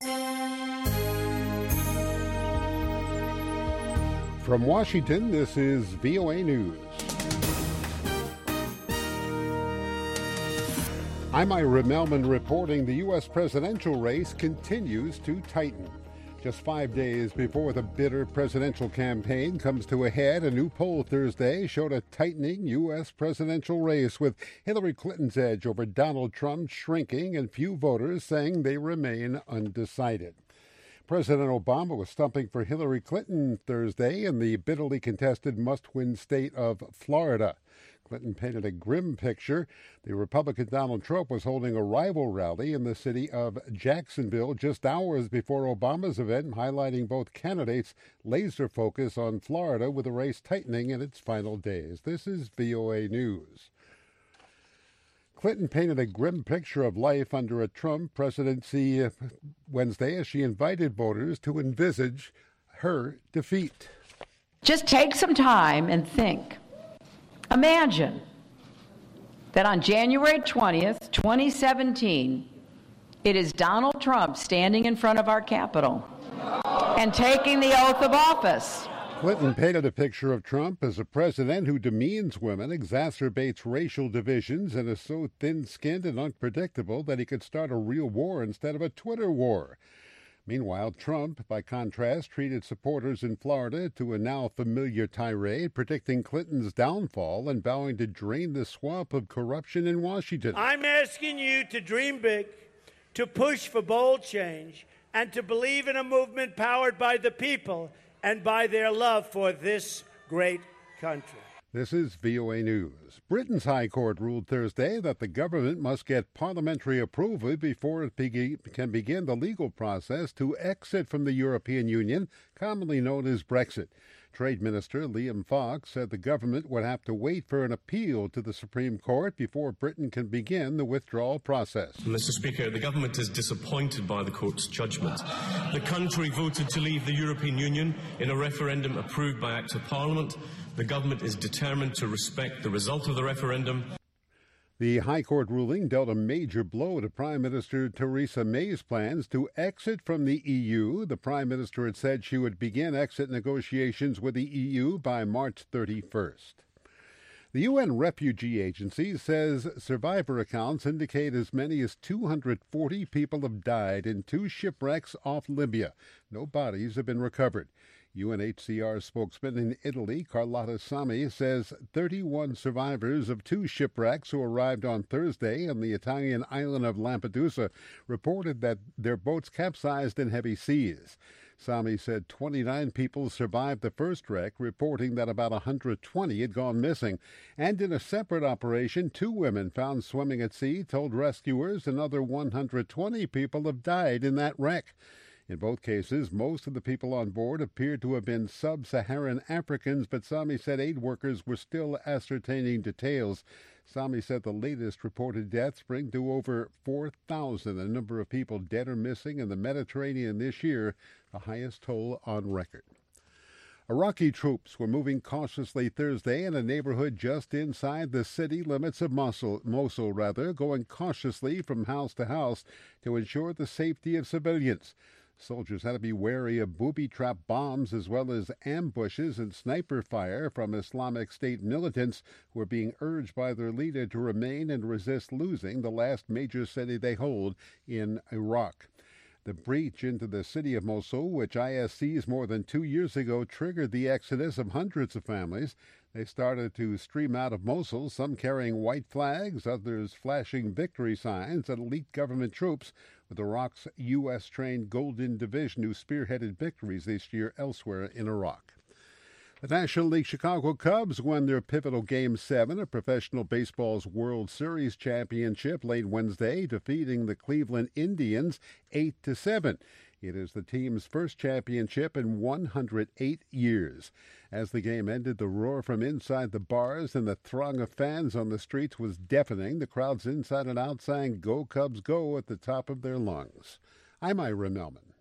From Washington, this is VOA News. I'm Ira Melman reporting the U.S. presidential race continues to tighten. Just 5 days before the bitter presidential campaign comes to a head, a new poll Thursday showed a tightening U.S. presidential race, with Hillary Clinton's edge over Donald Trump shrinking and few voters saying they remain undecided. President Obama was stumping for Hillary Clinton Thursday in the bitterly contested must-win state of Florida. Clinton painted a grim picture. The Republican Donald Trump was holding a rival rally in the city of Jacksonville just hours before Obama's event, highlighting both candidates' laser focus on Florida with the race tightening in its final days. This is VOA News. Clinton painted a grim picture of life under a Trump presidency Wednesday as she invited voters to envisage her defeat. Just take some time and think. Imagine that on January 20th, 2017, it is Donald Trump standing in front of our Capitol and taking the oath of office. Clinton painted a picture of Trump as a president who demeans women, exacerbates racial divisions, and is so thin-skinned and unpredictable that he could start a real war instead of a Twitter war. Meanwhile, Trump, by contrast, treated supporters in Florida to a now familiar tirade, predicting Clinton's downfall and vowing to drain the swamp of corruption in Washington. I'm asking you to dream big, to push for bold change, and to believe in a movement powered by the people and by their love for this great country. This is VOA News. Britain's High Court ruled Thursday that the government must get parliamentary approval before it can begin the legal process to exit from the European Union, commonly known as Brexit. Trade Minister Liam Fox said the government would have to wait for an appeal to the Supreme Court before Britain can begin the withdrawal process. Mr. Speaker, the government is disappointed by the court's judgment. The country voted to leave the European Union in a referendum approved by Act of Parliament. The government is determined to respect the result of the referendum. The High Court ruling dealt a major blow to Prime Minister Theresa May's plans to exit from the EU. The Prime Minister had said she would begin exit negotiations with the EU by March 31st. The UN Refugee Agency says survivor accounts indicate as many as 240 people have died in 2 shipwrecks off Libya. No bodies have been recovered. UNHCR spokesman in Italy, Carlotta Sami, says 31 survivors of 2 shipwrecks who arrived on Thursday on the Italian island of Lampedusa reported that their boats capsized in heavy seas. Sami said 29 people survived the first wreck, reporting that about 120 had gone missing. And in a separate operation, 2 women found swimming at sea told rescuers another 120 people have died in that wreck. In both cases, most of the people on board appeared to have been sub-Saharan Africans, but Sami said aid workers were still ascertaining details. Sami said the latest reported deaths bring to over 4,000 the number of people dead or missing in the Mediterranean this year, the highest toll on record. Iraqi troops were moving cautiously Thursday in a neighborhood just inside the city limits of Mosul, going cautiously from house to house to ensure the safety of civilians. Soldiers had to be wary of booby-trap bombs as well as ambushes and sniper fire from Islamic State militants who were being urged by their leader to remain and resist losing the last major city they hold in Iraq. The breach into the city of Mosul, which IS seized more than 2 years ago, triggered the exodus of hundreds of families. They started to stream out of Mosul, some carrying white flags, others flashing victory signs at elite government troops with Iraq's U.S.-trained Golden Division, who spearheaded victories this year elsewhere in Iraq. The National League Chicago Cubs won their pivotal Game 7 of professional baseball's World Series championship late Wednesday, defeating the Cleveland Indians 8-7. It is the team's first championship in 108 years. As the game ended, the roar from inside the bars and the throng of fans on the streets was deafening. The crowds inside and out sang "Go Cubs Go" at the top of their lungs. I'm Ira Melman.